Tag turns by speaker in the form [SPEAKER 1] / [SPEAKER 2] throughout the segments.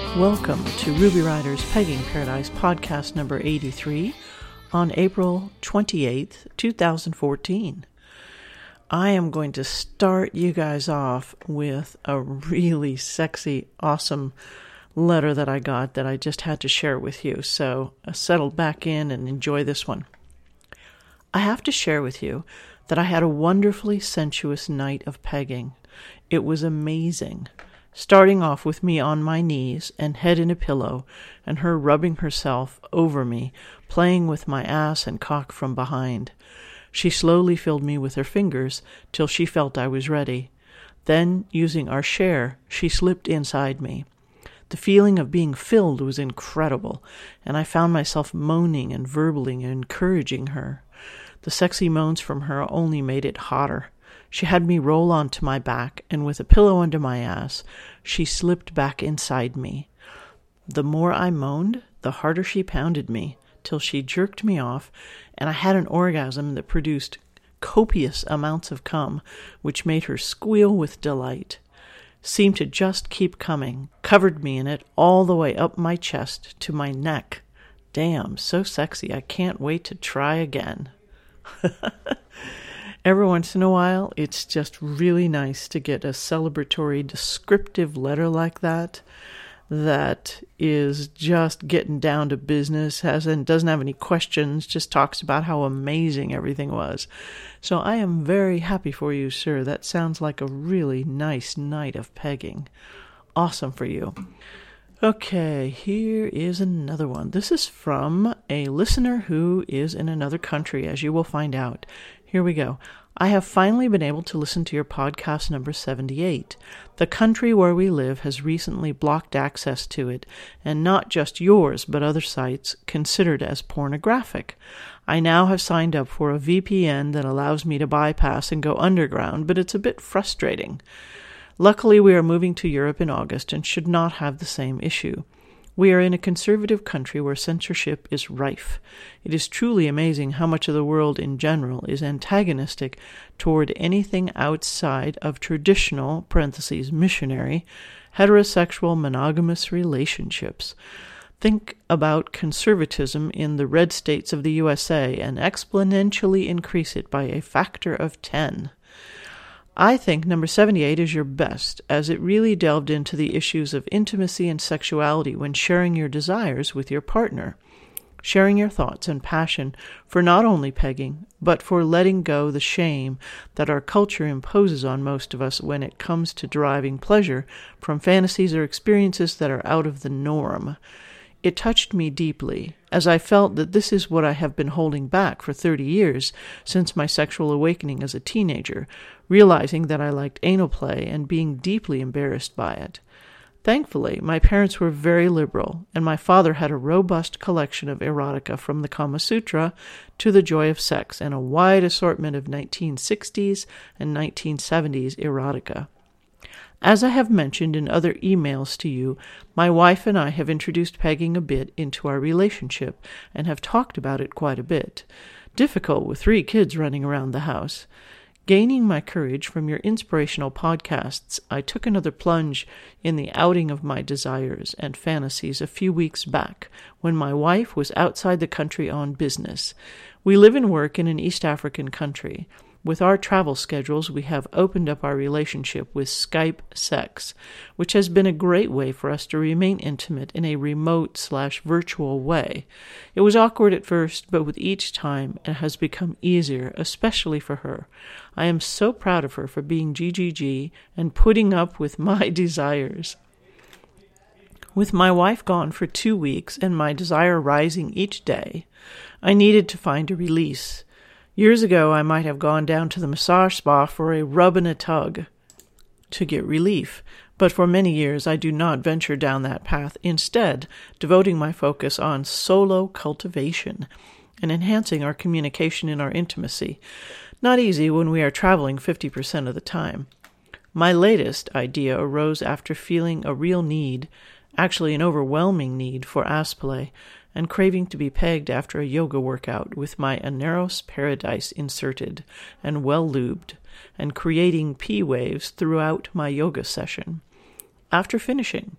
[SPEAKER 1] Welcome to Ruby Rider's Pegging Paradise podcast number 83 on April 28th, 2014. I am going to start you guys off with a really sexy, awesome letter that I got that I just had to share with you. So settle back in and enjoy this one. I have to share with you that I had a wonderfully sensuous night of pegging. It was amazing. Starting off with me on my knees and head in a pillow, and her rubbing herself over me, playing with my ass and cock from behind. She slowly filled me with her fingers till she felt I was ready. Then, using our share, she slipped inside me. The feeling of being filled was incredible, and I found myself moaning and verbally encouraging her. The sexy moans from her only made it hotter. She had me roll onto my back, and with a pillow under my ass, she slipped back inside me. The more I moaned, the harder she pounded me, till she jerked me off, and I had an orgasm that produced copious amounts of cum, which made her squeal with delight. Seemed to just keep coming, covered me in it all the way up my chest to my neck. Damn, so sexy, I can't wait to try again. Every once in a while, it's just really nice to get a celebratory, descriptive letter like that is just getting down to business, doesn't have any questions, just talks about how amazing everything was. So I am very happy for you, sir. That sounds like a really nice night of pegging. Awesome for you. Okay, here is another one. This is from a listener who is in another country, as you will find out. Here we go. I have finally been able to listen to your podcast number 78. The country where we live has recently blocked access to it, and not just yours, but other sites considered as pornographic. I now have signed up for a VPN that allows me to bypass and go underground, but it's a bit frustrating. Luckily, we are moving to Europe in August and should not have the same issue. We are in a conservative country where censorship is rife. It is truly amazing how much of the world in general is antagonistic toward anything outside of traditional (missionary) heterosexual monogamous relationships. Think about conservatism in the red states of the USA and exponentially increase it by a factor of 10. I think number 78 is your best, as it really delved into the issues of intimacy and sexuality when sharing your desires with your partner, sharing your thoughts and passion for not only pegging, but for letting go the shame that our culture imposes on most of us when it comes to deriving pleasure from fantasies or experiences that are out of the norm. It touched me deeply, as I felt that this is what I have been holding back for 30 years since my sexual awakening as a teenager, realizing that I liked anal play and being deeply embarrassed by it. Thankfully, my parents were very liberal, and my father had a robust collection of erotica from the Kama Sutra to the Joy of Sex and a wide assortment of 1960s and 1970s erotica. As I have mentioned in other emails to you, my wife and I have introduced pegging a bit into our relationship and have talked about it quite a bit. Difficult with 3 kids running around the house. Gaining my courage from your inspirational podcasts, I took another plunge in the outing of my desires and fantasies a few weeks back when my wife was outside the country on business. We live and work in an East African country. With our travel schedules, we have opened up our relationship with Skype sex, which has been a great way for us to remain intimate in a remote/virtual way. It was awkward at first, but with each time it has become easier, especially for her. I am so proud of her for being GGG and putting up with my desires. With my wife gone for 2 weeks and my desire rising each day, I needed to find a release. Years ago, I might have gone down to the massage spa for a rub and a tug to get relief, but for many years I do not venture down that path, instead devoting my focus on solo cultivation and enhancing our communication in our intimacy. Not easy when we are traveling 50% of the time. My latest idea arose after feeling a real need, actually an overwhelming need for ass play, and craving to be pegged after a yoga workout with my Aneros Paradise inserted and well lubed, and creating P waves throughout my yoga session. After finishing,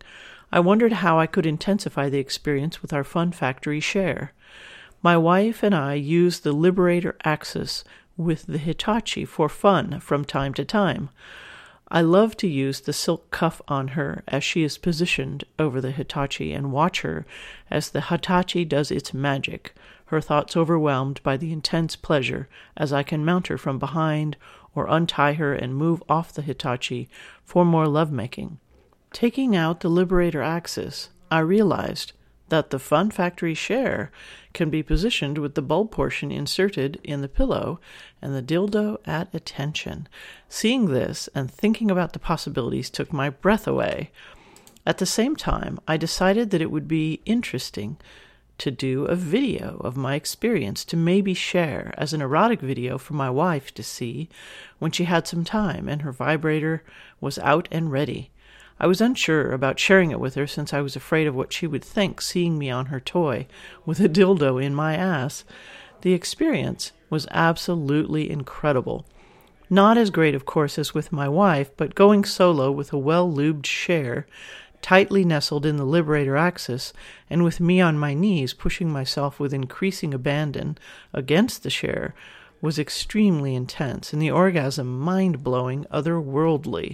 [SPEAKER 1] I wondered how I could intensify the experience with our Fun Factory share. My wife and I used the Liberator Axis with the Hitachi for fun from time to time. I love to use the silk cuff on her as she is positioned over the Hitachi and watch her as the Hitachi does its magic, her thoughts overwhelmed by the intense pleasure as I can mount her from behind or untie her and move off the Hitachi for more lovemaking. Taking out the Liberator Axis, I realized that the Fun Factory share can be positioned with the bulb portion inserted in the pillow and the dildo at attention. Seeing this and thinking about the possibilities took my breath away. At the same time, I decided that it would be interesting to do a video of my experience to maybe share as an erotic video for my wife to see when she had some time and her vibrator was out and ready. I was unsure about sharing it with her since I was afraid of what she would think seeing me on her toy with a dildo in my ass. The experience was absolutely incredible. Not as great, of course, as with my wife, but going solo with a well-lubed share, tightly nestled in the Liberator Axis, and with me on my knees pushing myself with increasing abandon against the share, was extremely intense, and the orgasm mind-blowing, otherworldly.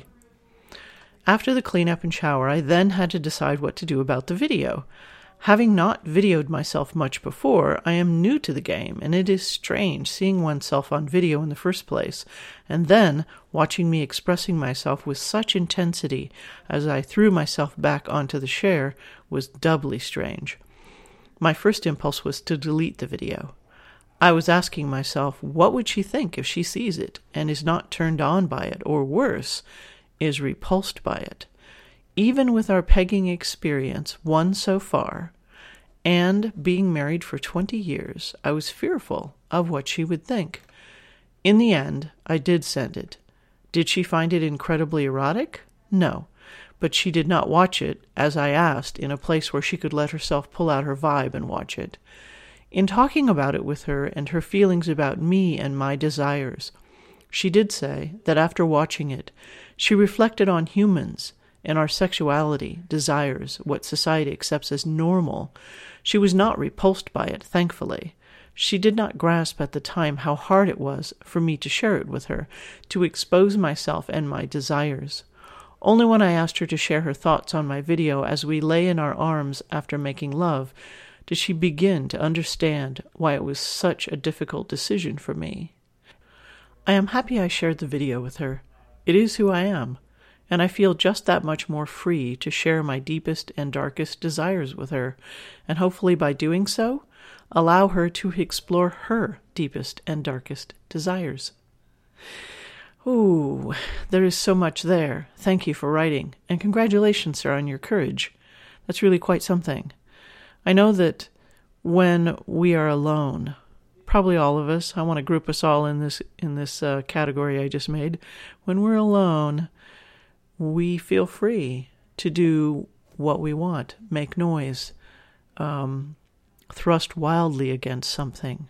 [SPEAKER 1] After the cleanup and shower, I then had to decide what to do about the video. Having not videoed myself much before, I am new to the game, and it is strange seeing oneself on video in the first place, and then watching me expressing myself with such intensity as I threw myself back onto the share was doubly strange. My first impulse was to delete the video. I was asking myself, what would she think if she sees it and is not turned on by it, or worse, is repulsed by it? Even with our pegging experience, one so far, and being married for 20 years, I was fearful of what she would think. In the end, I did send it. Did she find it incredibly erotic? No, but she did not watch it, as I asked, in a place where she could let herself pull out her vibe and watch it. In talking about it with her and her feelings about me and my desires, she did say that after watching it, she reflected on humans and our sexuality, desires, what society accepts as normal. She was not repulsed by it, thankfully. She did not grasp at the time how hard it was for me to share it with her, to expose myself and my desires. Only when I asked her to share her thoughts on my video as we lay in our arms after making love, did she begin to understand why it was such a difficult decision for me. I am happy I shared the video with her. It is who I am, and I feel just that much more free to share my deepest and darkest desires with her, and hopefully by doing so, allow her to explore her deepest and darkest desires. Ooh, there is so much there. Thank you for writing, and congratulations, sir, on your courage. That's really quite something. I know that when we are alone, probably all of us, I want to group us all in this category I just made. When we're alone, we feel free to do what we want, make noise, thrust wildly against something,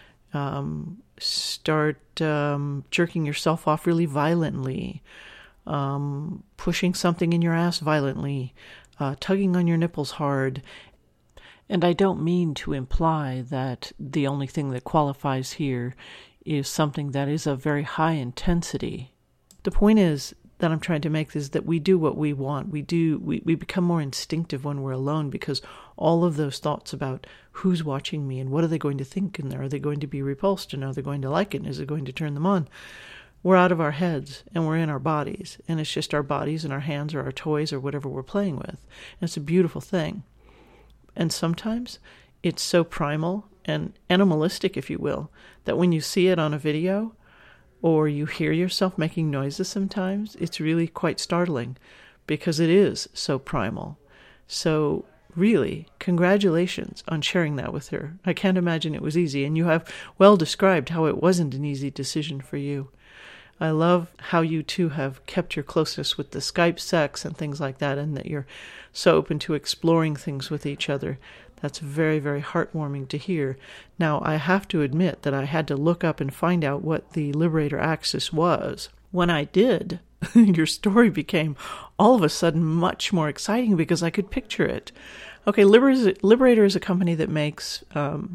[SPEAKER 1] start jerking yourself off really violently, pushing something in your ass violently, tugging on your nipples hard. And I don't mean to imply that the only thing that qualifies here is something that is of very high intensity. The point is that I'm trying to make is that we do what we want. We become more instinctive when we're alone because all of those thoughts about who's watching me and what are they going to think and are they going to be repulsed and are they going to like it and is it going to turn them on? We're out of our heads and we're in our bodies, and it's just our bodies and our hands or our toys or whatever we're playing with. And it's a beautiful thing. And sometimes it's so primal and animalistic, if you will, that when you see it on a video or you hear yourself making noises sometimes, it's really quite startling because it is so primal. So really, congratulations on sharing that with her. I can't imagine it was easy, and you have well described how it wasn't an easy decision for you. I love how you two have kept your closeness with the Skype sex and things like that, and that you're so open to exploring things with each other. That's very, very heartwarming to hear. Now, I have to admit that I had to look up and find out what the Liberator Axis was. When I did, your story became all of a sudden much more exciting because I could picture it. Okay, Liberator is a company that makes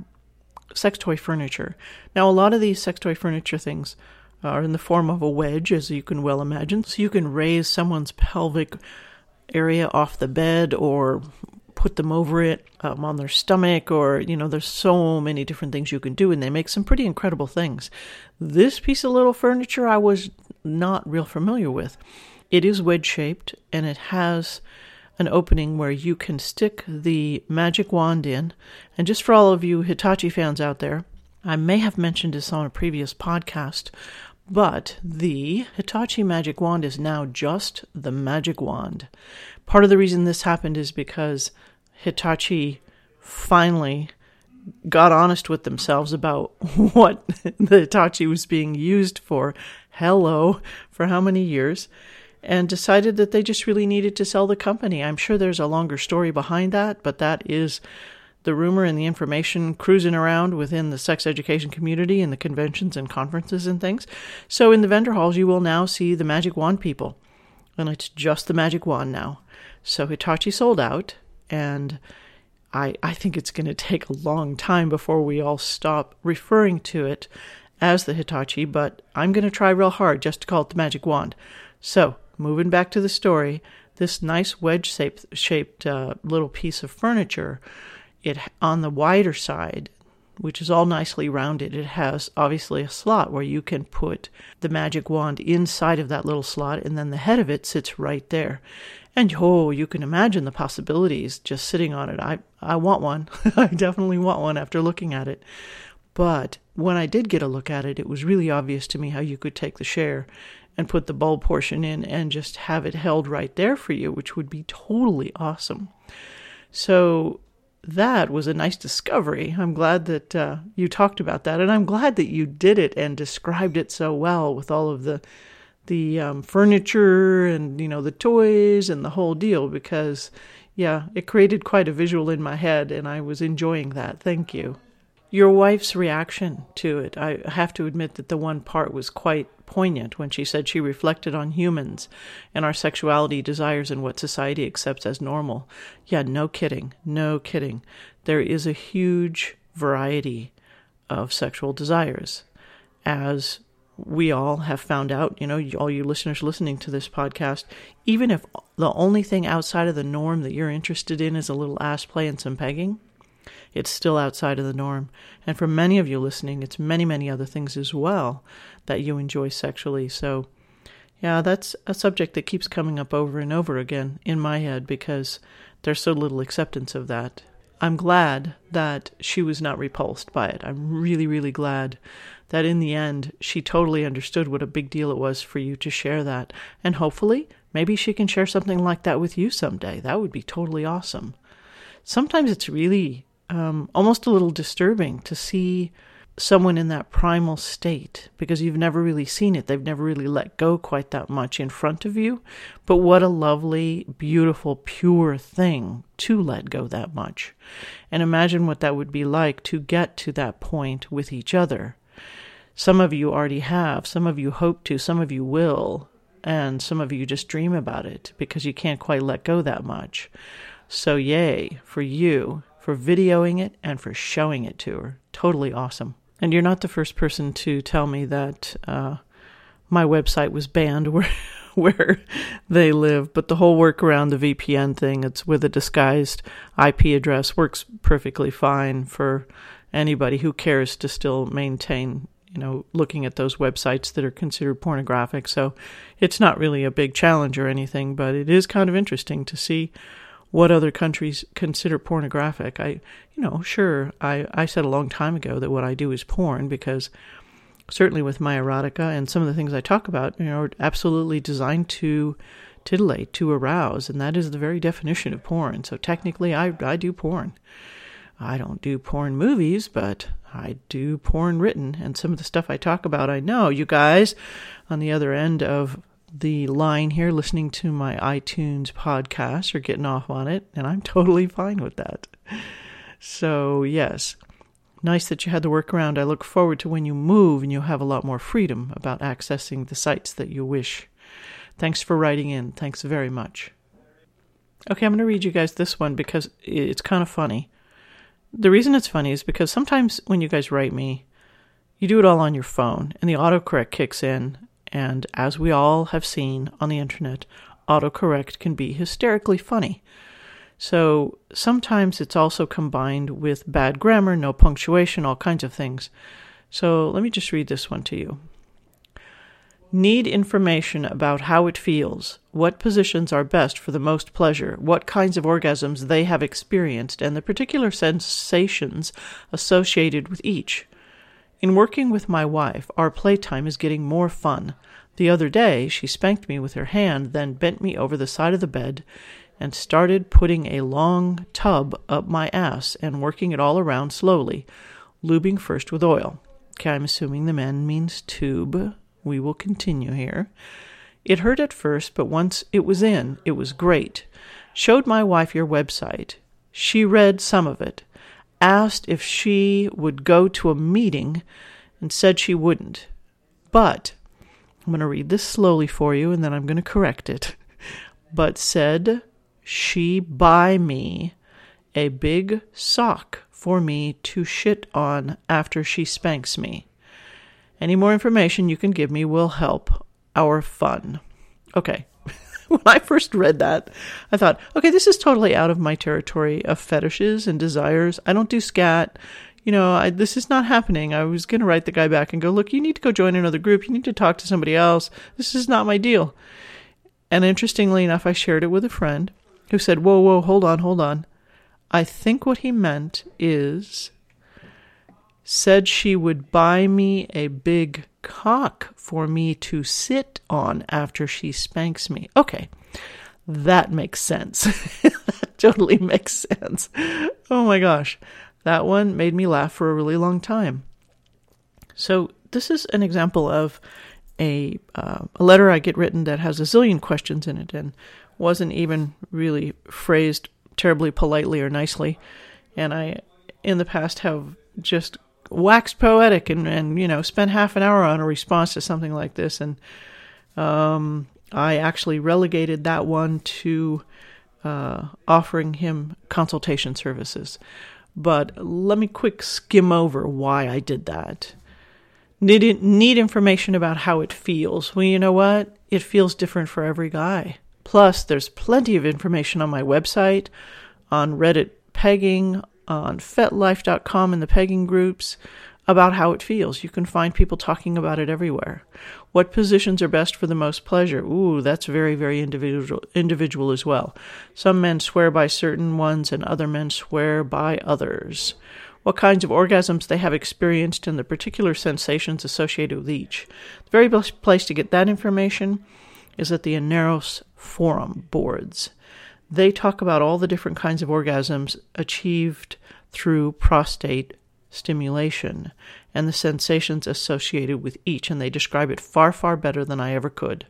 [SPEAKER 1] sex toy furniture. Now, a lot of these sex toy furniture things are in the form of a wedge, as you can well imagine. So you can raise someone's pelvic area off the bed or put them over it on their stomach, or, there's so many different things you can do, and they make some pretty incredible things. This piece of little furniture I was not real familiar with. It is wedge-shaped, and it has an opening where you can stick the magic wand in. And just for all of you Hitachi fans out there, I may have mentioned this on a previous podcast, but the Hitachi magic wand is now just the magic wand. Part of the reason this happened is because Hitachi finally got honest with themselves about what the Hitachi was being used for, for how many years, and decided that they just really needed to sell the company. I'm sure there's a longer story behind that, but that is the rumor and the information cruising around within the sex education community and the conventions and conferences and things. So in the vendor halls, you will now see the magic wand people, and it's just the magic wand now. So Hitachi sold out, and I think it's going to take a long time before we all stop referring to it as the Hitachi, but I'm going to try real hard just to call it the magic wand. So, moving back to the story, this nice wedge-shaped little piece of furniture, it on the wider side, which is all nicely rounded, it has obviously a slot where you can put the magic wand inside of that little slot, and then the head of it sits right there. And you can imagine the possibilities just sitting on it. I want one. I definitely want one after looking at it. But when I did get a look at it, it was really obvious to me how you could take the share and put the bulb portion in and just have it held right there for you, which would be totally awesome. So that was a nice discovery. I'm glad that you talked about that, and I'm glad that you did it and described it so well with all of the furniture and, the toys and the whole deal, because, it created quite a visual in my head, and I was enjoying that. Thank you. Your wife's reaction to it, I have to admit that the one part was quite poignant when she said she reflected on humans and our sexuality, desires, and what society accepts as normal. Yeah, no kidding. There is a huge variety of sexual desires, as we all have found out, all you listeners listening to this podcast. Even if the only thing outside of the norm that you're interested in is a little ass play and some pegging, it's still outside of the norm. And for many of you listening, it's many, many other things as well that you enjoy sexually. So, that's a subject that keeps coming up over and over again in my head because there's so little acceptance of that. I'm glad that she was not repulsed by it. I'm really, really glad that in the end, she totally understood what a big deal it was for you to share that. And hopefully, maybe she can share something like that with you someday. That would be totally awesome. Sometimes it's really almost a little disturbing to see someone in that primal state because you've never really seen it. They've never really let go quite that much in front of you. But what a lovely, beautiful, pure thing to let go that much. And imagine what that would be like to get to that point with each other. Some of you already have, some of you hope to, some of you will, and some of you just dream about it because you can't quite let go that much. So yay for you for videoing it and for showing it to her. Totally awesome. And you're not the first person to tell me that my website was banned where they live, but the whole workaround, the VPN thing, it's with a disguised IP address, works perfectly fine for anybody who cares to still maintain, looking at those websites that are considered pornographic. So it's not really a big challenge or anything, but it is kind of interesting to see what other countries consider pornographic. I said a long time ago that what I do is porn because certainly with my erotica and some of the things I talk about, are absolutely designed to titillate, to arouse, and that is the very definition of porn. So technically, I do porn. I don't do porn movies, but I do porn written, and some of the stuff I talk about, I know you guys on the other end of the line here listening to my iTunes podcast are getting off on it, and I'm totally fine with that. So yes, nice that you had the workaround. I look forward to when you move and you have a lot more freedom about accessing the sites that you wish. Thanks for writing in. Thanks very much. Okay, I'm going to read you guys this one because it's kind of funny. The reason it's funny is because sometimes when you guys write me, you do it all on your phone and the autocorrect kicks in. And as we all have seen on the internet, autocorrect can be hysterically funny. So sometimes it's also combined with bad grammar, no punctuation, all kinds of things. So let me just read this one to you. Need information about how it feels, what positions are best for the most pleasure, what kinds of orgasms they have experienced, and the particular sensations associated with each. In working with my wife, our playtime is getting more fun. The other day, she spanked me with her hand, then bent me over the side of the bed and started putting a long tub up my ass and working it all around slowly, lubing first with oil. Okay, I'm assuming the man means tube. We will continue here. It hurt at first, but once it was in, it was great. Showed my wife your website. She read some of it. Asked if she would go to a meeting and said she wouldn't. But, I'm going to read this slowly for you and then I'm going to correct it. But said she buy me a big sock for me to shit on after she spanks me. Any more information you can give me will help our fun. Okay. When I first read that, I thought, okay, this is totally out of my territory of fetishes and desires. I don't do scat. This is not happening. I was going to write the guy back and go, look, you need to go join another group. You need to talk to somebody else. This is not my deal. And interestingly enough, I shared it with a friend who said, whoa, hold on. I think what he meant is said she would buy me a big cock for me to sit on after she spanks me. Okay, that makes sense. That totally makes sense. Oh my gosh, that one made me laugh for a really long time. So this is an example of a letter I get written that has a zillion questions in it and wasn't even really phrased terribly politely or nicely. And I, in the past, have just waxed poetic and spent half an hour on a response to something like this. And I actually relegated that one to offering him consultation services. But let me quick skim over why I did that. Need information about how it feels. Well, you know what? It feels different for every guy. Plus, there's plenty of information on my website, on Reddit pegging, on FetLife.com in the pegging groups about how it feels. You can find people talking about it everywhere. What positions are best for the most pleasure? Ooh, that's very, very individual as well. Some men swear by certain ones and other men swear by others. What kinds of orgasms they have experienced and the particular sensations associated with each. The very best place to get that information is at the Aneros forum boards. They talk about all the different kinds of orgasms achieved through prostate stimulation and the sensations associated with each, and they describe it far, far better than I ever could.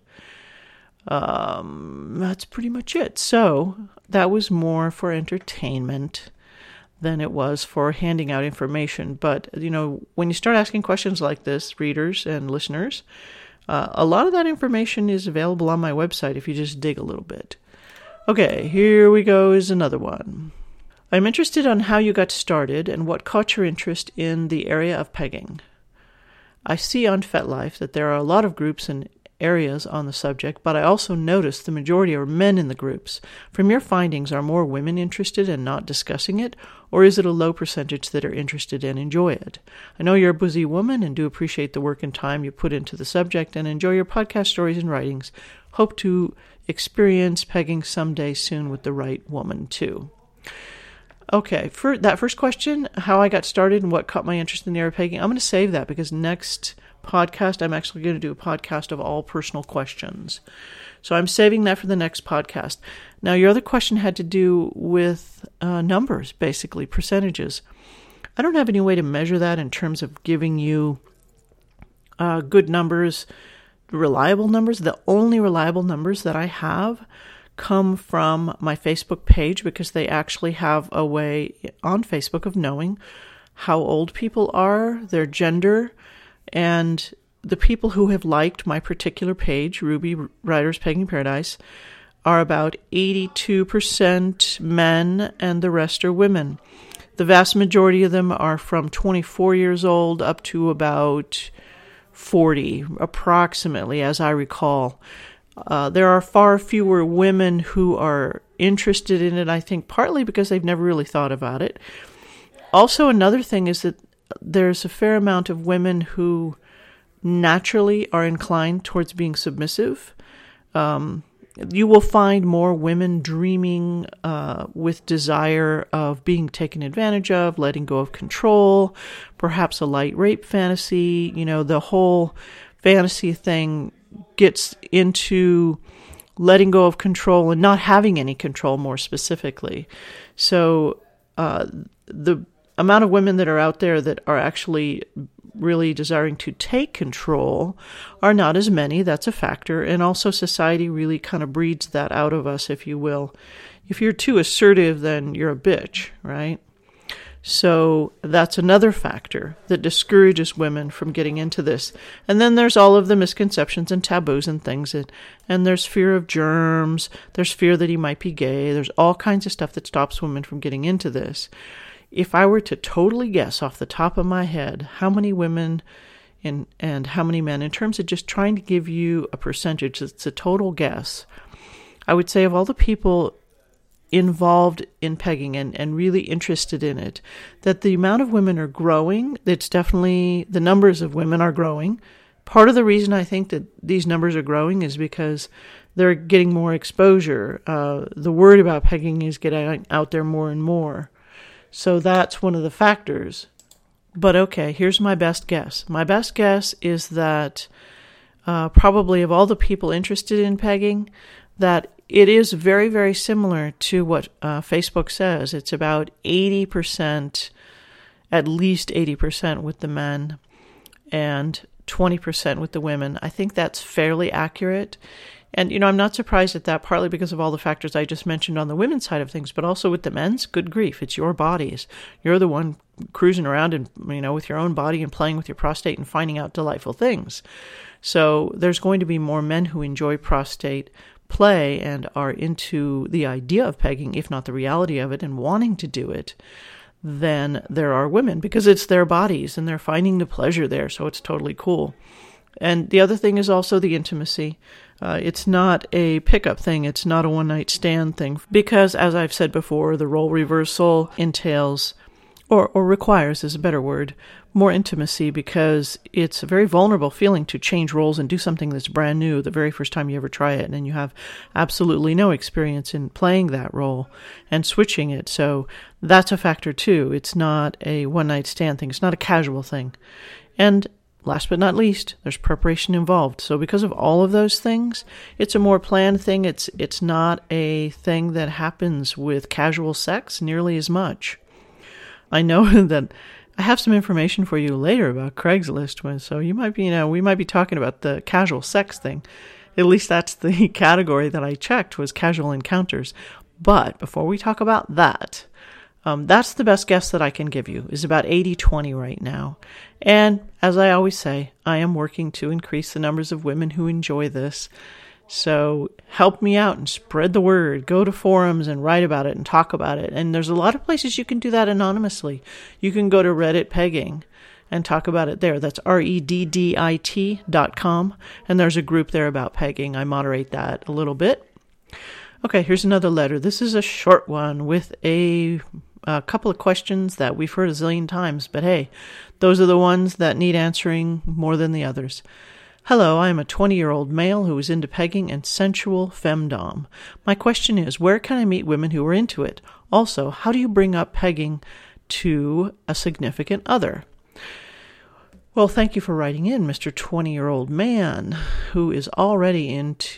[SPEAKER 1] That's pretty much it. So that was more for entertainment than it was for handing out information. But, when you start asking questions like this, readers and listeners, a lot of that information is available on my website if you just dig a little bit. Okay, here we go is another one. I'm interested on how you got started and what caught your interest in the area of pegging. I see on FetLife that there are a lot of groups and areas on the subject, but I also notice the majority are men in the groups. From your findings, are more women interested and not discussing it, or is it a low percentage that are interested and enjoy it? I know you're a busy woman and do appreciate the work and time you put into the subject and enjoy your podcast stories and writings. Hope to experience pegging someday soon with the right woman too. Okay, for that first question, how I got started and what caught my interest in the area of pegging, I'm going to save that because next podcast, I'm actually going to do a podcast of all personal questions. So I'm saving that for the next podcast. Now, your other question had to do with numbers, basically, percentages. I don't have any way to measure that in terms of giving you good numbers, reliable numbers. The only reliable numbers that I have come from my Facebook page because they actually have a way on Facebook of knowing how old people are, their gender, and the people who have liked my particular page, Ruby Riders Pegging Paradise, are about 82% men and the rest are women. The vast majority of them are from 24 years old up to about 40, approximately, as I recall. There are far fewer women who are interested in it, I think, partly because they've never really thought about it. Also, another thing is that there's a fair amount of women who naturally are inclined towards being submissive. You will find more women dreaming with desire of being taken advantage of, letting go of control, perhaps a light rape fantasy. The whole fantasy thing gets into letting go of control and not having any control, more specifically. So the amount of women that are out there that are actually really desiring to take control are not as many. That's a factor. And also society really kind of breeds that out of us, if you will. If you're too assertive, then you're a bitch, right? So that's another factor that discourages women from getting into this. And then there's all of the misconceptions and taboos and things. And there's fear of germs. There's fear that he might be gay. There's all kinds of stuff that stops women from getting into this. If I were to totally guess off the top of my head how many women and how many men, in terms of just trying to give you a percentage, it's a total guess, I would say of all the people involved in pegging and really interested in it, that the amount of women are growing. It's definitely, the numbers of women are growing. Part of the reason I think that these numbers are growing is because they're getting more exposure. The word about pegging is getting out there more and more. So that's one of the factors. But okay, here's my best guess. My best guess is that probably of all the people interested in pegging, that it is very, very similar to what Facebook says. It's about 80%, at least 80% with the men and 20% with the women. I think that's fairly accurate. And, I'm not surprised at that, partly because of all the factors I just mentioned on the women's side of things, but also with the men's. Good grief, it's your bodies. You're the one cruising around and, with your own body and playing with your prostate and finding out delightful things. So there's going to be more men who enjoy prostate play and are into the idea of pegging, if not the reality of it, and wanting to do it, than there are women, because it's their bodies and they're finding the pleasure there, so it's totally cool. And the other thing is also the intimacy. It's not a pickup thing. It's not a one-night stand thing. Because, as I've said before, the role reversal entails, or requires is a better word, more intimacy, because it's a very vulnerable feeling to change roles and do something that's brand new the very first time you ever try it, and you have absolutely no experience in playing that role and switching it. So that's a factor too. It's not a one-night stand thing. It's not a casual thing. And last but not least, there's preparation involved. So because of all of those things, it's a more planned thing. It's not a thing that happens with casual sex nearly as much. I know that I have some information for you later about Craigslist, so you might be, we might be talking about the casual sex thing. At least that's the category that I checked, was casual encounters. But before we talk about that, that's the best guess that I can give you, is about 80-20 right now. And as I always say, I am working to increase the numbers of women who enjoy this. So help me out and spread the word. Go to forums and write about it and talk about it. And there's a lot of places you can do that anonymously. You can go to Reddit Pegging and talk about it there. That's reddit.com. And there's a group there about pegging. I moderate that a little bit. Okay, here's another letter. This is a short one with a couple of questions that we've heard a zillion times. But hey, those are the ones that need answering more than the others. Hello, I am a 20-year-old male who is into pegging and sensual femdom. My question is, where can I meet women who are into it? Also, how do you bring up pegging to a significant other? Well, thank you for writing in, Mr. 20-year-old man who is already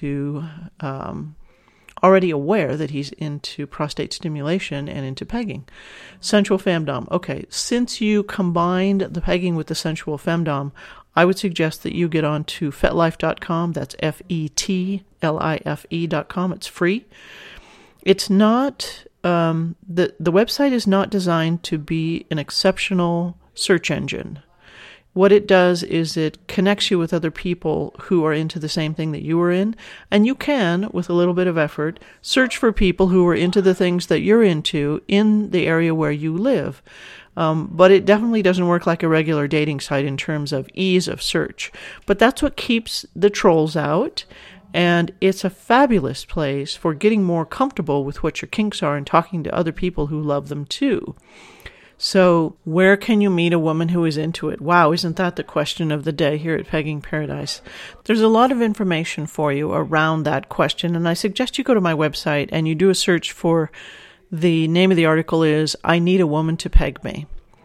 [SPEAKER 1] already aware that he's into prostate stimulation and into pegging. Sensual femdom. Okay, since you combined the pegging with the sensual femdom, I would suggest that you get on to FetLife.com. That's FetLife.com. It's free. It's not, the website is not designed to be an exceptional search engine. What it does is it connects you with other people who are into the same thing that you are in, and you can, with a little bit of effort, search for people who are into the things that you're into in the area where you live. But it definitely doesn't work like a regular dating site in terms of ease of search. But that's what keeps the trolls out, and it's a fabulous place for getting more comfortable with what your kinks are and talking to other people who love them too. So where can you meet a woman who is into it? Wow, isn't that the question of the day here at Pegging Paradise? There's a lot of information for you around that question, and I suggest you go to my website and you do a search for, the name of the article is, I Need a Woman to Peg Me.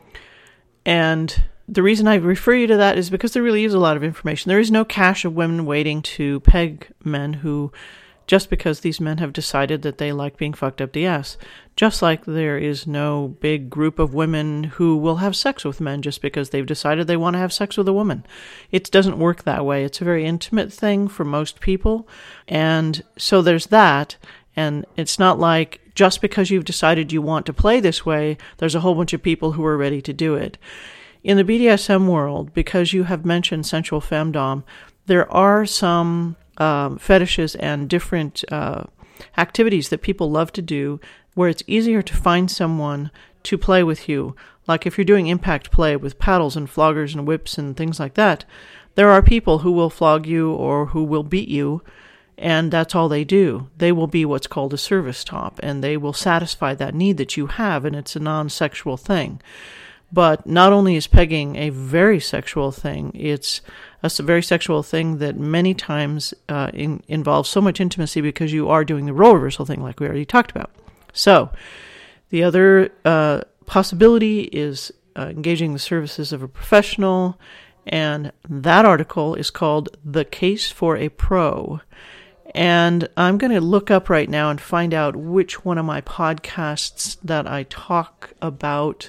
[SPEAKER 1] And the reason I refer you to that is because there really is a lot of information. There is no cache of women waiting to peg men who, just because these men have decided that they like being fucked up the ass. Just like there is no big group of women who will have sex with men just because they've decided they want to have sex with a woman. It doesn't work that way. It's a very intimate thing for most people. And so there's that. And it's not like just because you've decided you want to play this way, there's a whole bunch of people who are ready to do it. In the BDSM world, because you have mentioned sensual femdom, there are some fetishes and different activities that people love to do where it's easier to find someone to play with you. Like if you're doing impact play with paddles and floggers and whips and things like that, there are people who will flog you or who will beat you, and that's all they do. They will be what's called a service top, and they will satisfy that need that you have, and it's a non-sexual thing. But not only is pegging a very sexual thing, it's a very sexual thing that many times involves so much intimacy because you are doing the role reversal thing like we already talked about. So the other possibility is engaging the services of a professional, and that article is called The Case for a Pro. And I'm going to look up right now and find out which one of my podcasts that I talk about.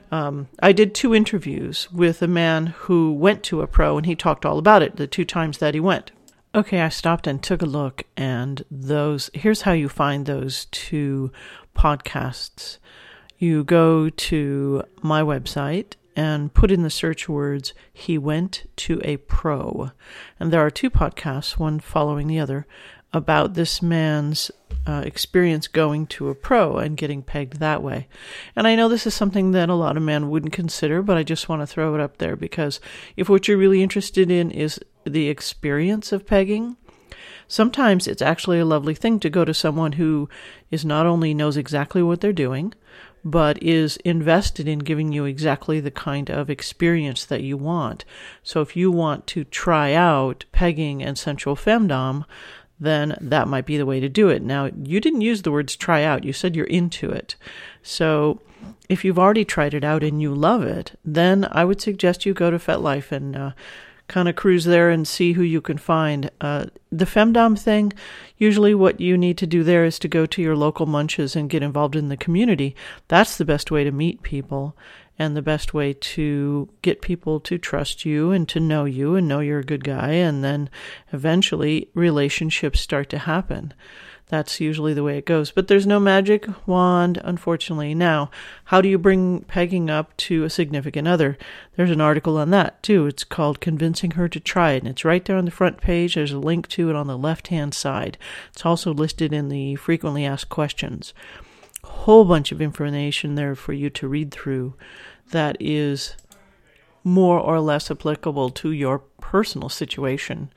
[SPEAKER 1] I did 2 interviews with a man who went to a pro, and he talked all about it the 2 times that he went. Okay, I stopped and took a look, and here's how you find those 2 podcasts. You go to my website and put in the search words, he went to a pro. And there are 2 podcasts, one following the other, about this man's experience going to a pro and getting pegged that way. And I know this is something that a lot of men wouldn't consider, but I just want to throw it up there because if what you're really interested in is the experience of pegging, sometimes it's actually a lovely thing to go to someone who is not only knows exactly what they're doing, but is invested in giving you exactly the kind of experience that you want. So if you want to try out pegging and sensual femdom, then that might be the way to do it. Now, you didn't use the words try out. You said you're into it. So if you've already tried it out and you love it, then I would suggest you go to FetLife and kind of cruise there and see who you can find. The femdom thing, usually what you need to do there is to go to your local munches and get involved in the community. That's the best way to meet people and the best way to get people to trust you and to know you and know you're a good guy. And then eventually relationships start to happen. That's usually the way it goes. But there's no magic wand, unfortunately. Now, how do you bring pegging up to a significant other? There's an article on that, too. It's called Convincing Her to Try It, and it's right there on the front page. There's a link to it on the left-hand side. It's also listed in the frequently asked questions. Whole bunch of information there for you to read through that is more or less applicable to your personal situation.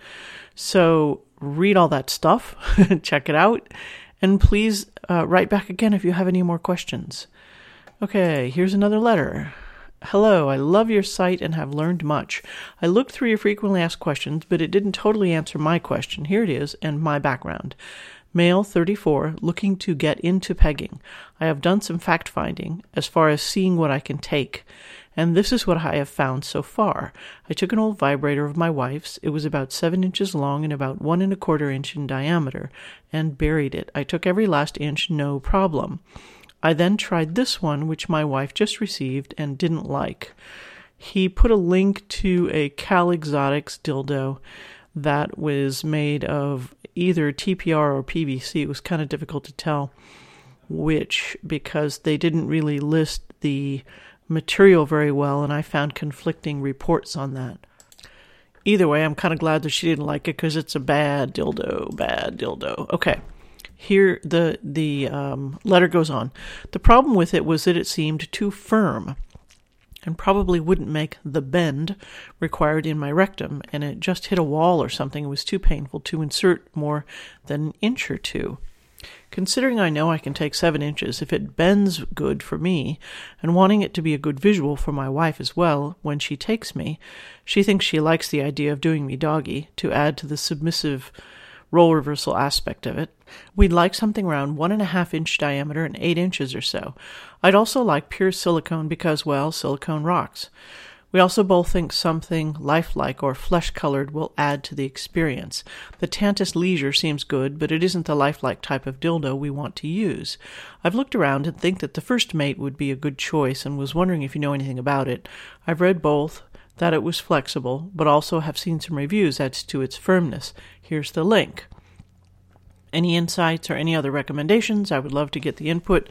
[SPEAKER 1] So read all that stuff, check it out, and please write back again if you have any more questions. Okay, here's another letter. Hello, I love your site and have learned much. I looked through your frequently asked questions, but it didn't totally answer my question. Here it is, and my background. Male, 34, looking to get into pegging. I have done some fact-finding as far as seeing what I can take, and this is what I have found so far. I took an old vibrator of my wife's. It was about 7 inches long and about 1 1/4 inch in diameter, and buried it. I took every last inch, no problem. I then tried this one, which my wife just received and didn't like. He put a link to a Cal Exotics dildo that was made of either TPR or PVC. It was kind of difficult to tell which, because they didn't really list the material very well, and I found conflicting reports on that. Either way, I'm kind of glad that she didn't like it because it's a bad dildo. Okay, here the letter goes on. The problem with it was that it seemed too firm and probably wouldn't make the bend required in my rectum, and it just hit a wall or something. It was too painful to insert more than an inch or two. Considering I know I can take 7 inches if it bends good for me, and wanting it to be a good visual for my wife as well when she takes me, she thinks she likes the idea of doing me doggy to add to the submissive role reversal aspect of it. We'd like something around 1.5 inch diameter and 8 inches or so. I'd also like pure silicone because, well, silicone rocks. We also both think something lifelike or flesh-colored will add to the experience. The Tantus Leisure seems good, but it isn't the lifelike type of dildo we want to use. I've looked around and think that the First Mate would be a good choice and was wondering if you know anything about it. I've read both, that it was flexible, but also have seen some reviews as to its firmness. Here's the link. Any insights or any other recommendations? I would love to get the input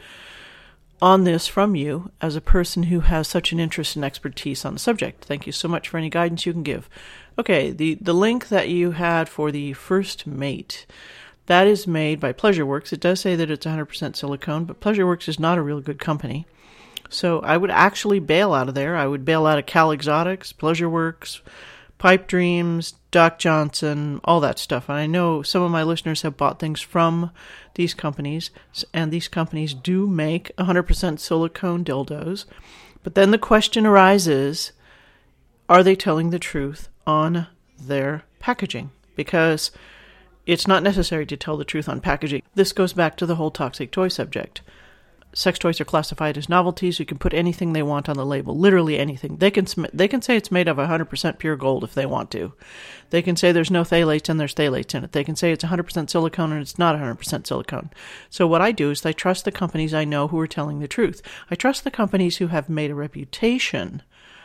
[SPEAKER 1] on this from you as a person who has such an interest and expertise on the subject. Thank you so much for any guidance you can give. Okay, the link that you had for the First Mate, that is made by PleasureWorks. It does say that it's 100% silicone, but PleasureWorks is not a real good company. So I would actually bail out of there. I would bail out of Cal Exotics, PleasureWorks, Pipe Dreams, Doc Johnson, all that stuff. And I know some of my listeners have bought things from these companies, and these companies do make 100% silicone dildos. But then the question arises, are they telling the truth on their packaging? Because it's not necessary to tell the truth on packaging. This goes back to the whole toxic toy subject. Sex toys are classified as novelties. You can put anything they want on the label, literally anything. They can say it's made of 100% pure gold if they want to. They can say there's no phthalates and there's phthalates in it. They can say it's 100% silicone and it's not 100% silicone. So what I do is I trust the companies I know who are telling the truth. I trust the companies who have made a reputation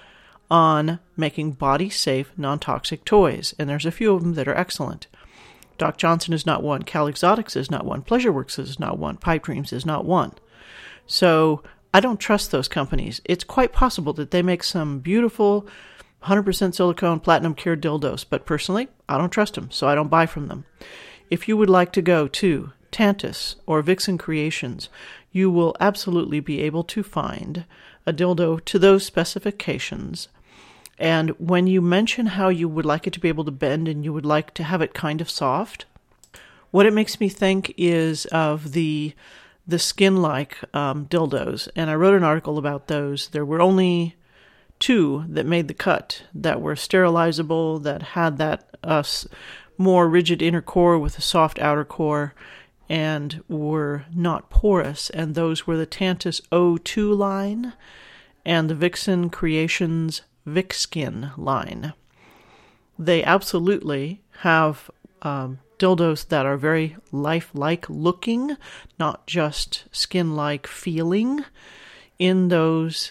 [SPEAKER 1] on making body-safe, non-toxic toys, and there's a few of them that are excellent. Doc Johnson is not one. Cal Exotics is not one. PleasureWorks is not one. Pipe Dreams is not one. So I don't trust those companies. It's quite possible that they make some beautiful 100% silicone platinum cured dildos, but personally, I don't trust them, so I don't buy from them. If you would like to go to Tantus or Vixen Creations, you will absolutely be able to find a dildo to those specifications. And when you mention how you would like it to be able to bend and you would like to have it kind of soft, what it makes me think is of the skin-like dildos, and I wrote an article about those. There were only 2 that made the cut that were sterilizable, that had that more rigid inner core with a soft outer core, and were not porous, and those were the Tantus O2 line and the Vixen Creations Vixskin line. They absolutely have dildos that are very lifelike looking, not just skin-like feeling, in those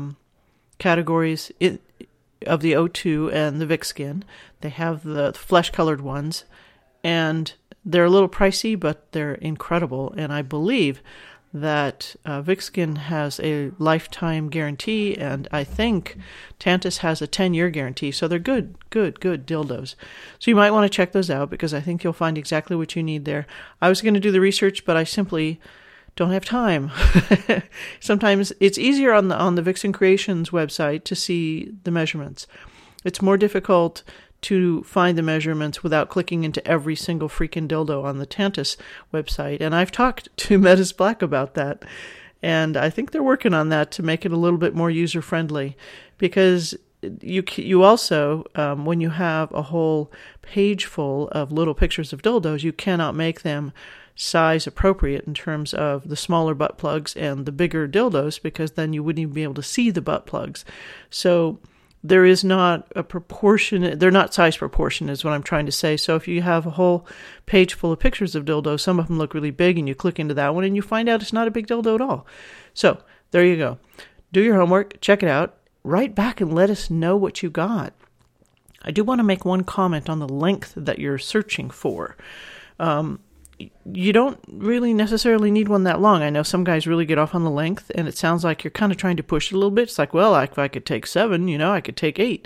[SPEAKER 1] categories of the O2 and the Vixskin. They have the flesh-colored ones, and they're a little pricey, but they're incredible. And I believe that Vixskin has a lifetime guarantee, and I think Tantus has a 10-year guarantee. So they're good dildos. So you might want to check those out because I think you'll find exactly what you need there. I was going to do the research, but I simply don't have time. Sometimes it's easier on the Vixen Creations website to see the measurements. It's more difficult to find the measurements without clicking into every single freaking dildo on the Tantus website. And I've talked to Metis Black about that. And I think they're working on that to make it a little bit more user-friendly. Because you also, when you have a whole page full of little pictures of dildos, you cannot make them size appropriate in terms of the smaller butt plugs and the bigger dildos, because then you wouldn't even be able to see the butt plugs. So there is not a proportion, they're not size proportion is what I'm trying to say. So if you have a whole page full of pictures of dildos, some of them look really big, and you click into that one and you find out it's not a big dildo at all. So there you go. Do your homework, check it out, write back and let us know what you got. I do want to make one comment on the length that you're searching for. you don't really necessarily need one that long. I know some guys really get off on the length, and it sounds like you're kind of trying to push it a little bit. It's like, well, if I could take 7, I could take 8.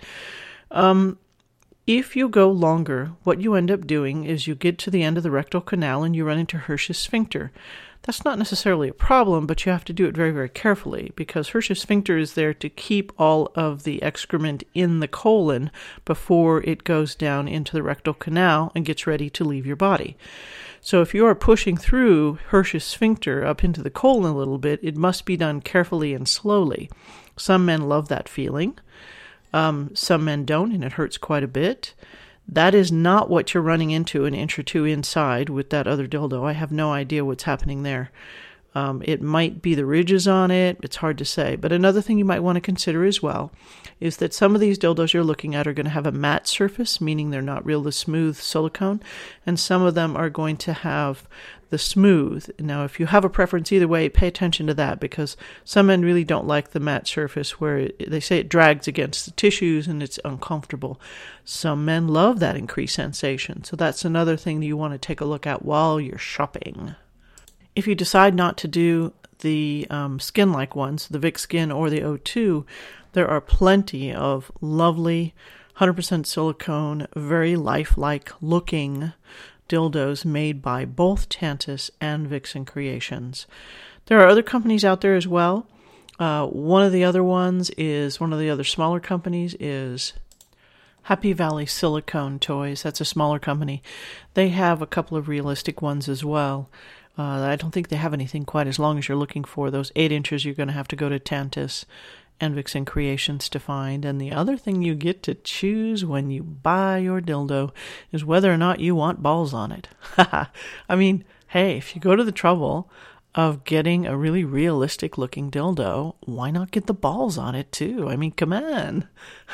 [SPEAKER 1] If you go longer, what you end up doing is you get to the end of the rectal canal and you run into Hirsch's sphincter. That's not necessarily a problem, but you have to do it very, very carefully, because Hirsch's sphincter is there to keep all of the excrement in the colon before it goes down into the rectal canal and gets ready to leave your body. So if you are pushing through Hirsch's sphincter up into the colon a little bit, it must be done carefully and slowly. Some men love that feeling. Some men don't, and it hurts quite a bit. That is not what you're running into an inch or two inside with that other dildo. I have no idea what's happening there. It might be the ridges on it. It's hard to say. But another thing you might want to consider as well is that some of these dildos you're looking at are going to have a matte surface, meaning they're not really smooth silicone, and some of them are going to have the smooth. Now, if you have a preference either way, pay attention to that, because some men really don't like the matte surface where they say it drags against the tissues and it's uncomfortable. Some men love that increased sensation. So that's another thing that you want to take a look at while you're shopping. If you decide not to do the skin-like ones, the Vic Skin or the O2, there are plenty of lovely 100% silicone, very lifelike looking dildos made by both Tantus and Vixen Creations. There are other companies out there as well. One of the other smaller companies is Happy Valley Silicone Toys. That's a smaller company. They have a couple of realistic ones as well. I don't think they have anything quite as long as you're looking for. Those 8 inches, you're going to have to go to Tantus and Vixen Creations to find. And the other thing you get to choose when you buy your dildo is whether or not you want balls on it. I mean, hey, if you go to the trouble of getting a really realistic looking dildo, why not get the balls on it too? I mean, come on.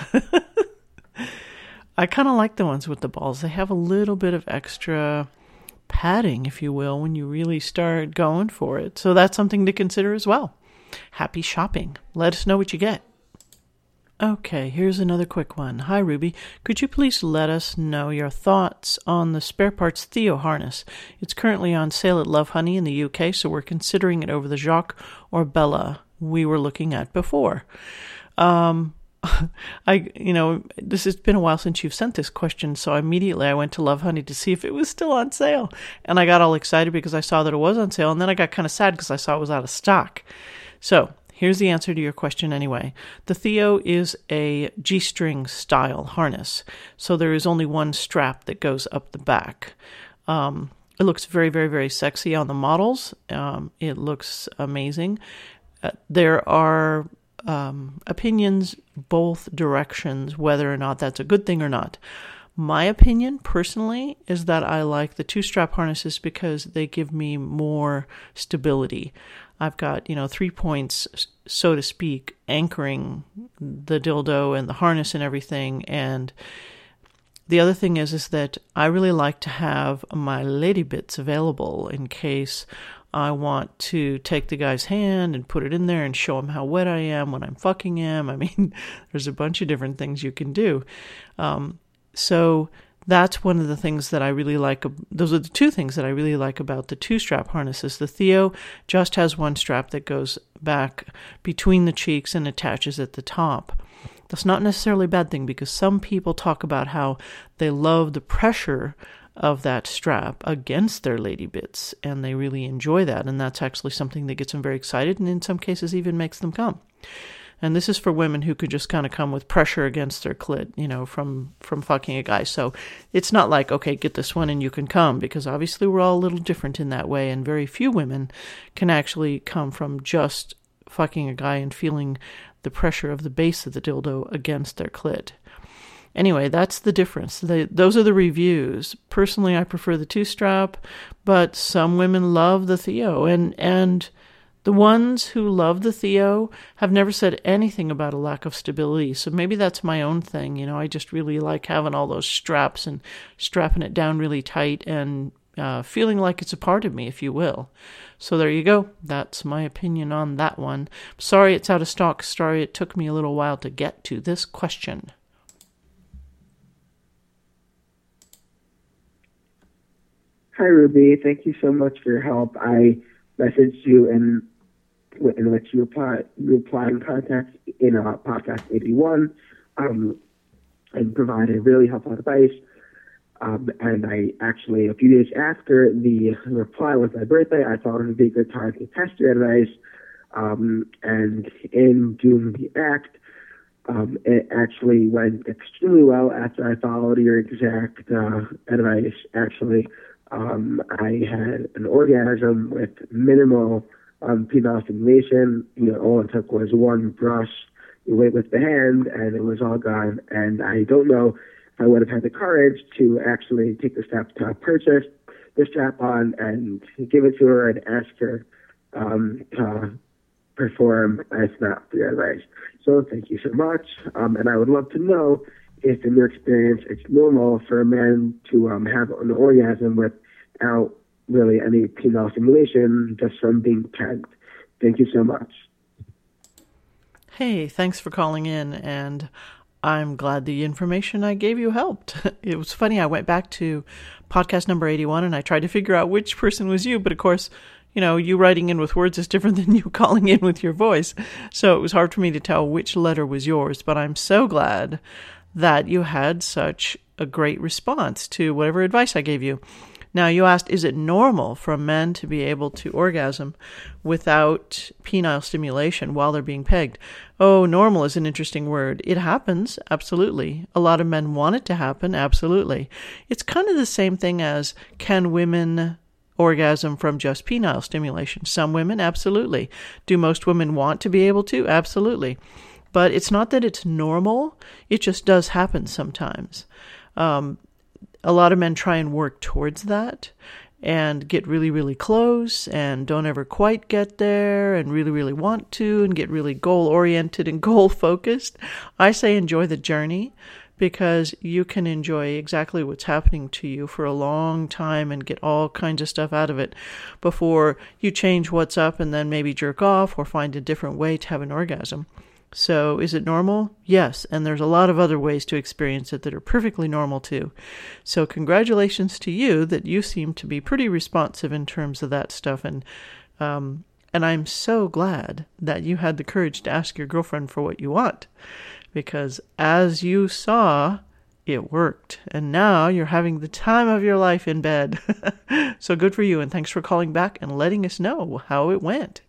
[SPEAKER 1] I kind of like the ones with the balls. They have a little bit of extra padding, if you will, when you really start going for it. So that's something to consider as well. Happy shopping. Let us know what you get. Okay, here's another quick one. Hi, Ruby. Could you please let us know your thoughts on the Spare Parts Theo harness? It's currently on sale at Love Honey in the UK, so we're considering it over the Jacques or Bella we were looking at before. This has been a while since you've sent this question, so immediately I went to Love Honey to see if it was still on sale. And I got all excited because I saw that it was on sale, and then I got kind of sad because I saw it was out of stock. So, here's the answer to your question anyway. The Theo is a G-string style harness, so there is only one strap that goes up the back. It looks very, very, very sexy on the models. It looks amazing. There are opinions both directions whether or not that's a good thing or not. My opinion personally is that I like the 2-strap harnesses because they give me more stability. I've got 3 points, so to speak, anchoring the dildo and the harness and everything. And the other thing is that I really like to have my lady bits available in case I want to take the guy's hand and put it in there and show him how wet I am when I'm fucking him. I mean, there's a bunch of different things you can do. So that's one of the things that I really like. Those are the 2 things that I really like about the 2-strap harnesses. The Theo just has one strap that goes back between the cheeks and attaches at the top. That's not necessarily a bad thing, because some people talk about how they love the pressure of that strap against their lady bits, and they really enjoy that, and that's actually something that gets them very excited, and in some cases even makes them come. And this is for women who could just kind of come with pressure against their clit, from fucking a guy. So it's not like, okay, get this one and you can come, because obviously we're all a little different in that way, and very few women can actually come from just fucking a guy and feeling the pressure of the base of the dildo against their clit. Anyway, that's the difference. Those are the reviews. Personally, I prefer the 2-strap, but some women love the Theo, and the ones who love the Theo have never said anything about a lack of stability. So maybe that's my own thing. I just really like having all those straps and strapping it down really tight and feeling like it's a part of me, if you will. So there you go. That's my opinion on that one. Sorry it's out of stock. Sorry it took me a little while to get to this question.
[SPEAKER 2] Hi, Ruby. Thank you so much for your help. I messaged you in which you replied in context in podcast 81 um, and provided really helpful advice. And I actually, a few days after the reply was my birthday, I thought it would be a good time to test your advice. And in doing the act, it actually went extremely well after I followed your exact advice. Actually, I had an orgasm with minimal penile stimulation. All it took was one brush with the hand, and it was all gone. And I don't know if I would have had the courage to actually take the step to purchase the strap-on and give it to her and ask her to perform as not for your advice. So thank you so much. And I would love to know if in your experience it's normal for a man to have an orgasm without really any penile stimulation, just from being pegged. Thank you so much.
[SPEAKER 1] Hey, thanks for calling in, and I'm glad the information I gave you helped. It was funny, I went back to podcast number 81 and I tried to figure out which person was you, but of course, you writing in with words is different than you calling in with your voice. So it was hard for me to tell which letter was yours, but I'm so glad that you had such a great response to whatever advice I gave you. Now, you asked, is it normal for men to be able to orgasm without penile stimulation while they're being pegged? Oh, normal is an interesting word. It happens, absolutely. A lot of men want it to happen, absolutely. It's kind of the same thing as, can women orgasm from just penile stimulation? Some women, absolutely. Do most women want to be able to? Absolutely. But it's not that it's normal. It just does happen sometimes. A lot of men try and work towards that and get really, really close and don't ever quite get there and really, really want to and get really goal-oriented and goal-focused. I say enjoy the journey, because you can enjoy exactly what's happening to you for a long time and get all kinds of stuff out of it before you change what's up and then maybe jerk off or find a different way to have an orgasm. So is it normal? Yes, and there's a lot of other ways to experience it that are perfectly normal too. So congratulations to you that you seem to be pretty responsive in terms of that stuff, and I'm so glad that you had the courage to ask your girlfriend for what you want, because as you saw, it worked, and now you're having the time of your life in bed. So good for you, and thanks for calling back and letting us know how it went.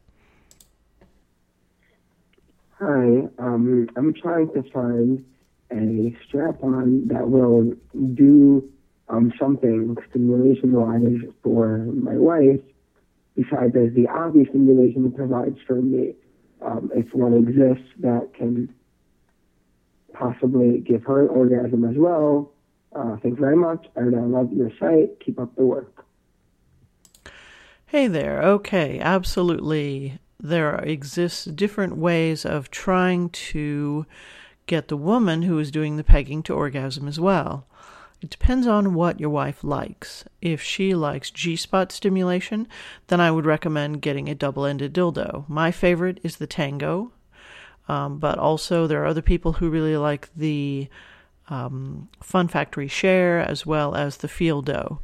[SPEAKER 2] Hi, I'm trying to find a strap-on that will do something stimulation-wise for my wife, besides the obvious stimulation it provides for me. If one exists that can possibly give her an orgasm as well. Thanks very much, and I love your site. Keep up the work.
[SPEAKER 1] Hey there. Okay, absolutely. There exists different ways of trying to get the woman who is doing the pegging to orgasm as well. It depends on what your wife likes. If she likes G-spot stimulation, then I would recommend getting a double-ended dildo. My favorite is the Tango, but also there are other people who really like the Fun Factory Share as well as the Fieldo.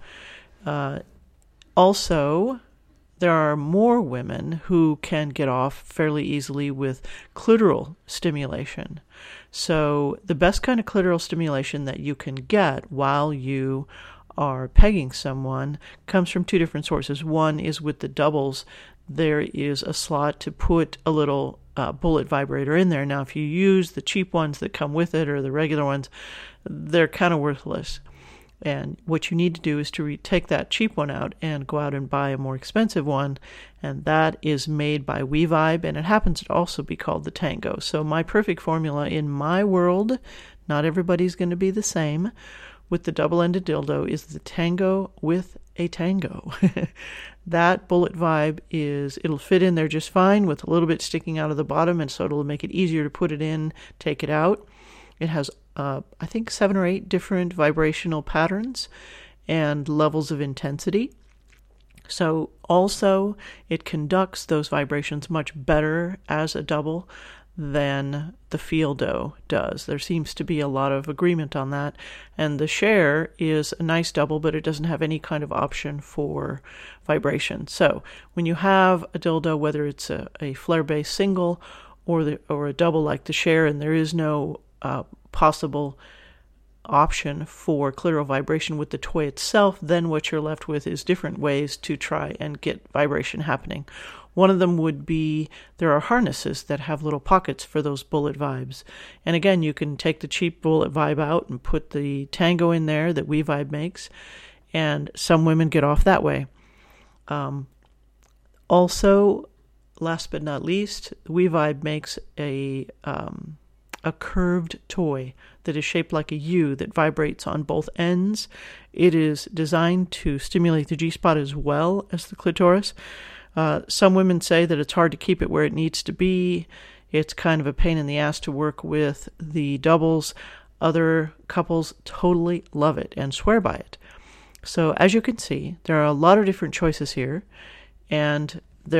[SPEAKER 1] Also, there are more women who can get off fairly easily with clitoral stimulation. So the best kind of clitoral stimulation that you can get while you are pegging someone comes from two different sources. One is with the doubles. There is a slot to put a little bullet vibrator in there. Now, if you use the cheap ones that come with it or the regular ones, they're kind of worthless. And what you need to do is to take that cheap one out and go out and buy a more expensive one. And that is made by WeVibe, and it happens to also be called the Tango. So my perfect formula in my world, not everybody's going to be the same, with the double-ended dildo is the Tango with a Tango. That bullet vibe it'll fit in there just fine with a little bit sticking out of the bottom, and so it'll make it easier to put it in, take it out. It has I think 7 or 8 different vibrational patterns and levels of intensity. So also it conducts those vibrations much better as a double than the Fieldo does. There seems to be a lot of agreement on that. And the Share is a nice double, but it doesn't have any kind of option for vibration. So when you have a dildo, whether it's a flare-based single or a double like the Share, and there is no possible option for clitoral vibration with the toy itself, then what you're left with is different ways to try and get vibration happening. One of them would be, there are harnesses that have little pockets for those bullet vibes. And again, you can take the cheap bullet vibe out and put the Tango in there that WeVibe makes, and some women get off that way. Also, last but not least, WeVibe makes a curved toy that is shaped like a U that vibrates on both ends. It is designed to stimulate the G-spot as well as the clitoris. Some women say that it's hard to keep it where it needs to be. It's kind of a pain in the ass to work with the doubles. Other couples totally love it and swear by it. So as you can see, there are a lot of different choices here, and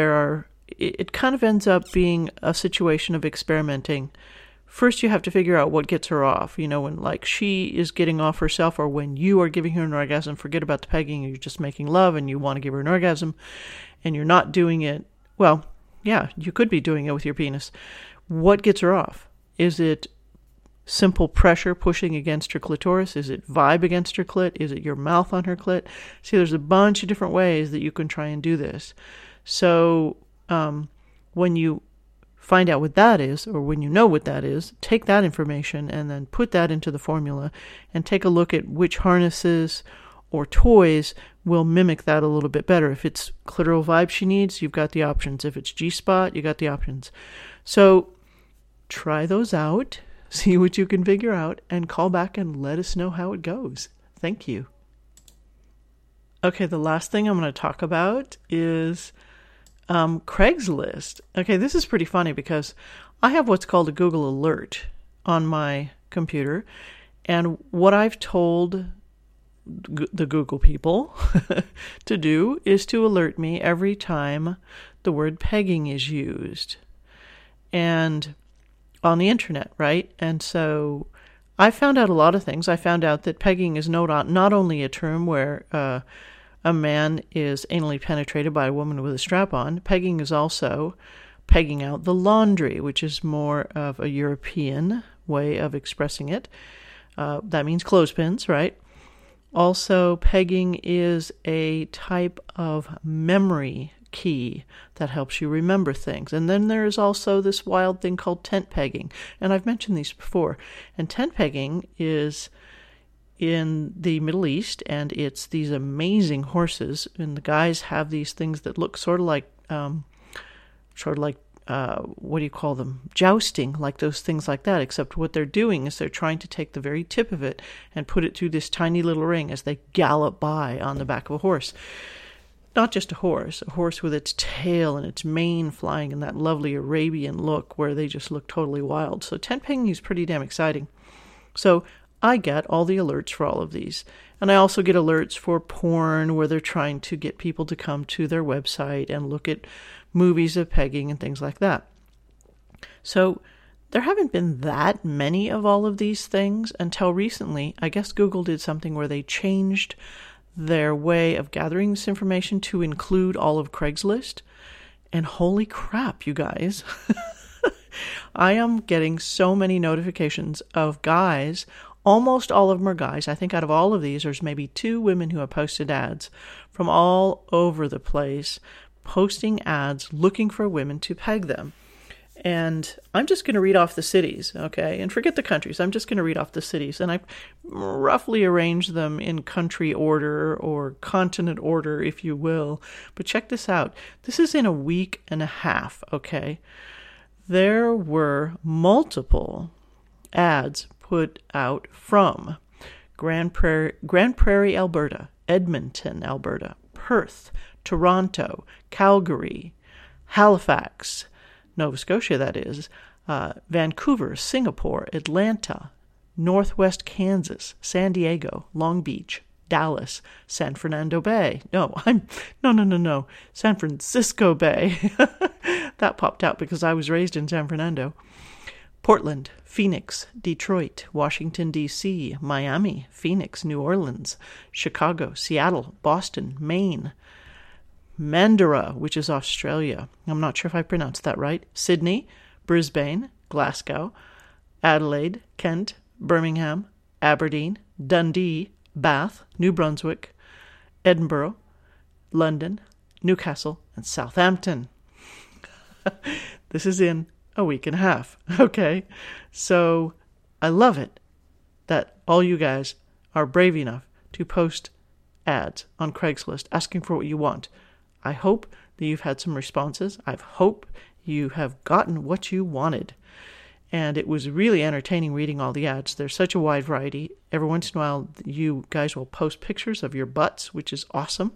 [SPEAKER 1] it kind of ends up being a situation of experimenting. First, you have to figure out what gets her off. You know, when like she is getting off herself, or when you are giving her an orgasm, forget about the pegging, you're just making love and you want to give her an orgasm, and you're not doing it, well, yeah, you could be doing it with your penis. What gets her off? Is it simple pressure pushing against her clitoris? Is it vibe against her clit? Is it your mouth on her clit? See, there's a bunch of different ways that you can try and do this. So when you find out what that is, or when you know what that is, take that information and then put that into the formula and take a look at which harnesses or toys will mimic that a little bit better. If it's clitoral vibe she needs, you've got the options. If it's G-spot, you got the options. So try those out, see what you can figure out, and call back and let us know how it goes. Thank you. Okay, the last thing I'm going to talk about is Craigslist. Okay, this is pretty funny because I have what's called a Google Alert on my computer, and what I've told the Google people to do is to alert me every time the word pegging is used, and on the internet, right? And so I found out a lot of things. I found out that pegging is not only a term where a man is anally penetrated by a woman with a strap on. Pegging is also pegging out the laundry, which is more of a European way of expressing it. That means clothespins, right? Also, pegging is a type of memory key that helps you remember things. And then there is also this wild thing called tent pegging. And I've mentioned these before. And tent pegging is in the Middle East, and it's these amazing horses, and the guys have these things that look sort of like what do you call them? Jousting, like those things like that, except what they're doing is they're trying to take the very tip of it and put it through this tiny little ring as they gallop by on the back of a horse. Not just a horse with its tail and its mane flying in that lovely Arabian look where they just look totally wild. So tent pegging is pretty damn exciting. So I get all the alerts for all of these. And I also get alerts for porn where they're trying to get people to come to their website and look at movies of pegging and things like that. So there haven't been that many of all of these things until recently. I guess Google did something where they changed their way of gathering this information to include all of Craigslist. And holy crap, you guys. I am getting so many notifications of guys. Almost all of them are guys. I think out of all of these, there's maybe 2 women who have posted ads from all over the place, posting ads looking for women to peg them. And I'm just going to read off the cities, okay? And forget the countries. I'm just going to read off the cities. And I roughly arranged them in country order or continent order, if you will. But check this out. This is in a week and a half, okay? There were multiple ads put out from Grand Prairie, Alberta, Edmonton, Alberta, Perth, Toronto, Calgary, Halifax, Nova Scotia, that is, Vancouver, Singapore, Atlanta, Northwest Kansas, San Diego, Long Beach, Dallas, San Fernando Bay. No, San Francisco Bay. That popped out because I was raised in San Fernando. Portland, Phoenix, Detroit, Washington, D.C., Miami, Phoenix, New Orleans, Chicago, Seattle, Boston, Maine, Mandurah, which is Australia. I'm not sure if I pronounced that right. Sydney, Brisbane, Glasgow, Adelaide, Kent, Birmingham, Aberdeen, Dundee, Bath, New Brunswick, Edinburgh, London, Newcastle, and Southampton. This is in a week and a half. Okay. So I love it that all you guys are brave enough to post ads on Craigslist asking for what you want. I hope that you've had some responses. I hope you have gotten what you wanted. And it was really entertaining reading all the ads. There's such a wide variety. Every once in a while, you guys will post pictures of your butts, which is awesome.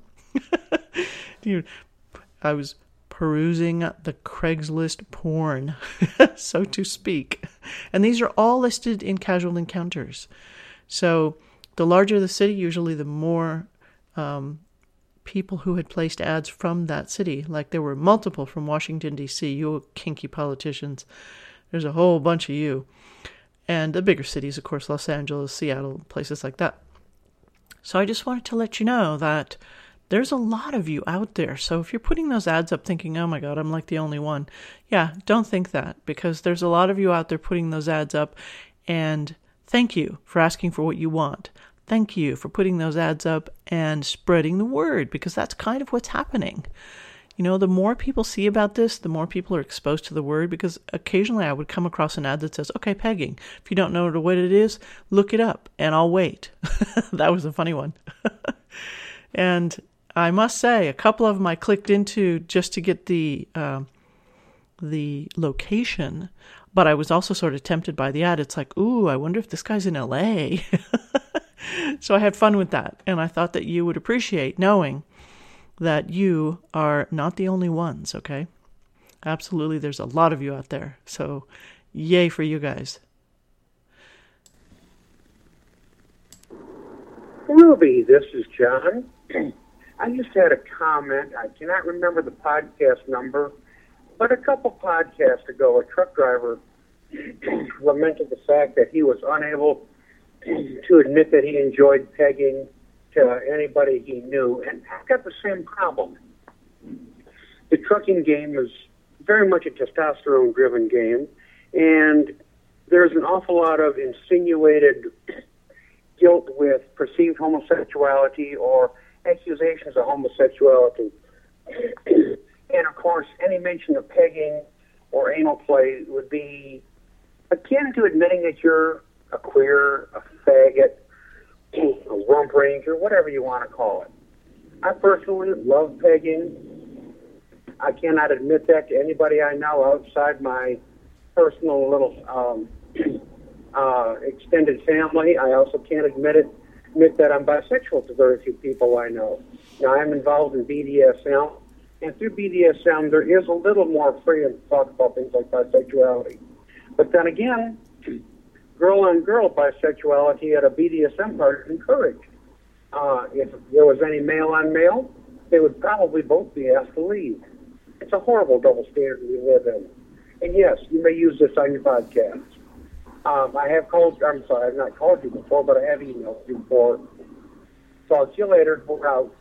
[SPEAKER 1] I was perusing the Craigslist porn, so to speak. And these are all listed in casual encounters. So the larger the city, usually the more people who had placed ads from that city. Like there were multiple from Washington, D.C., you kinky politicians. There's a whole bunch of you. And the bigger cities, of course, Los Angeles, Seattle, places like that. So I just wanted to let you know that there's a lot of you out there. So if you're putting those ads up thinking, oh my God, I'm like the only one. Yeah, don't think that, because there's a lot of you out there putting those ads up. And thank you for asking for what you want. Thank you for putting those ads up and spreading the word, because that's kind of what's happening. You know, the more people see about this, the more people are exposed to the word, because occasionally I would come across an ad that says, okay, pegging. If you don't know what it is, look it up and I'll wait. That was a funny one. And I must say, a couple of them I clicked into just to get the location, but I was also sort of tempted by the ad. It's like, ooh, I wonder if this guy's in LA. So I had fun with that. And I thought that you would appreciate knowing that you are not the only ones, okay? Absolutely, there's a lot of you out there. So yay for you guys.
[SPEAKER 3] Ruby, this is John. I just had a comment. I cannot remember the podcast number, but a couple podcasts ago, a truck driver lamented the fact that he was unable to admit that he enjoyed pegging to anybody he knew, and I've got the same problem. The trucking game is very much a testosterone-driven game, and there's an awful lot of insinuated guilt with perceived homosexuality or accusations of homosexuality. And, of course, any mention of pegging or anal play would be akin to admitting that you're a queer, a faggot, a rump ranger, whatever you want to call it. I personally love pegging. I cannot admit that to anybody I know outside my personal little extended family. I also can't admit that I'm bisexual to very few people I know. Now, I'm involved in BDSM, and through BDSM, there is a little more freedom to talk about things like bisexuality. But then again, girl-on-girl bisexuality at a BDSM party is encouraged. If there was any male-on-male, they would probably both be asked to leave. It's a horrible double standard we live in. And yes, you may use this on your podcast. I've not called you before, but I have emailed you before. So I'll see you later. We're out.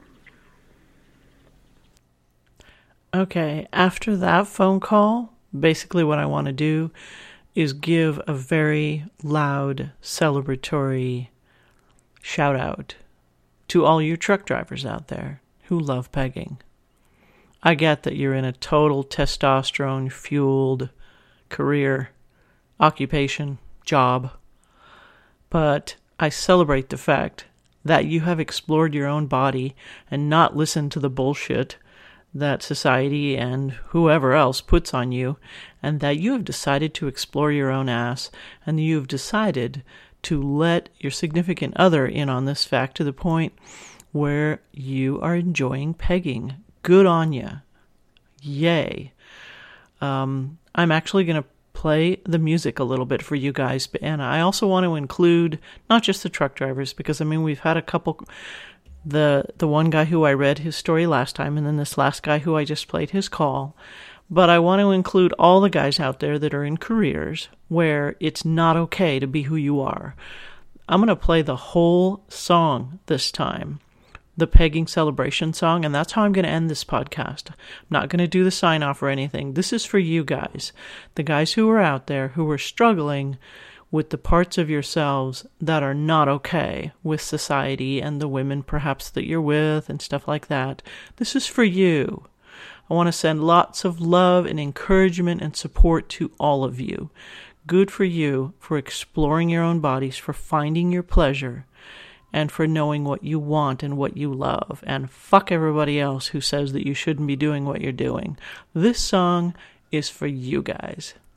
[SPEAKER 1] Okay, after that phone call, basically what I want to do is give a very loud, celebratory shout out to all you truck drivers out there who love pegging. I get that you're in a total testosterone-fueled career, occupation, job, but I celebrate the fact that you have explored your own body and not listened to the bullshit that society and whoever else puts on you, and that you have decided to explore your own ass, and you have decided to let your significant other in on this fact to the point where you are enjoying pegging. Good on you. Yay. I'm actually going to play the music a little bit for you guys, and I also want to include not just the truck drivers, because, I mean, we've had a couple the one guy who I read his story last time, and then this last guy who I just played his call. But I want to include all the guys out there that are in careers where it's not okay to be who you are. I'm going to play the whole song this time, the Pegging Celebration song, and that's how I'm going to end this podcast. I'm not going to do the sign-off or anything. This is for you guys, the guys who are out there who are struggling with the parts of yourselves that are not okay with society and the women perhaps that you're with and stuff like that. This is for you. I want to send lots of love and encouragement and support to all of you. Good for you for exploring your own bodies, for finding your pleasure, and for knowing what you want and what you love. And fuck everybody else who says that you shouldn't be doing what you're doing. This song is for you guys.